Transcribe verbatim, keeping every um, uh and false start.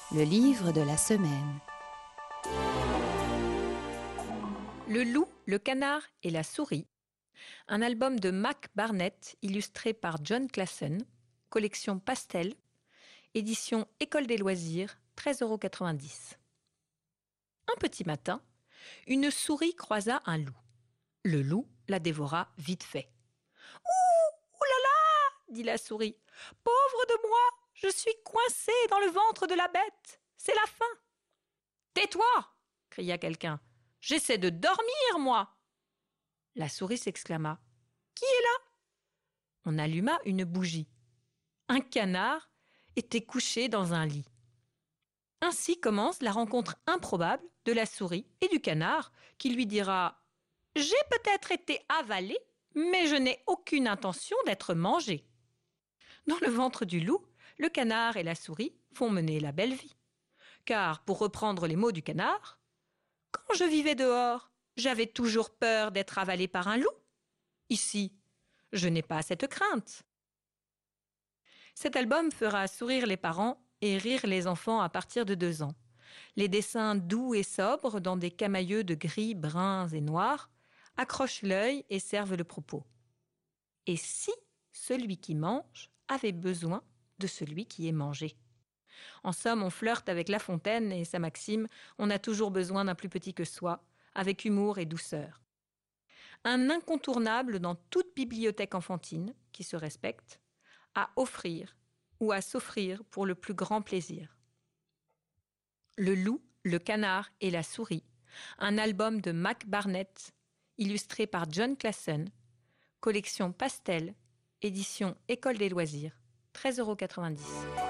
Le livre de la semaine. Le loup, le canard et la souris. Un album de Mac Barnett illustré par John Classen, collection Pastel, édition École des loisirs, treize euros quatre-vingt-dix. Un petit matin, une souris croisa un loup. Le loup la dévora vite fait. « Ouh, ouh là là !» dit la souris. « Pauvre de moi, je suis coincée dans le ventre de la bête. C'est la faim. »« Tais-toi !» cria quelqu'un. « J'essaie de dormir, moi !» La souris s'exclama. « Qui est là ?» On alluma une bougie. Un canard était couché dans un lit. Ainsi commence la rencontre improbable de la souris et du canard qui lui dira « J'ai peut-être été avalé, mais je n'ai aucune intention d'être mangé. » Dans le ventre du loup, le canard et la souris font mener la belle vie. Car, pour reprendre les mots du canard, « Quand je vivais dehors, j'avais toujours peur d'être avalé par un loup. Ici, je n'ai pas cette crainte. » Cet album fera sourire les parents et rire les enfants à partir de deux ans. Les dessins doux et sobres dans des camailleux de gris, bruns et noirs accrochent l'œil et servent le propos. Et si celui qui mange avait besoin de celui qui est mangé? En somme, on flirte avec La Fontaine et sa maxime « On a toujours besoin d'un plus petit que soi », avec humour et douceur. Un incontournable dans toute bibliothèque enfantine qui se respecte, à offrir ou à s'offrir pour le plus grand plaisir. Le loup, le canard et la souris, un album de Mac Barnett, illustré par John Classen, collection Pastel, édition École des loisirs, treize euros quatre-vingt-dix.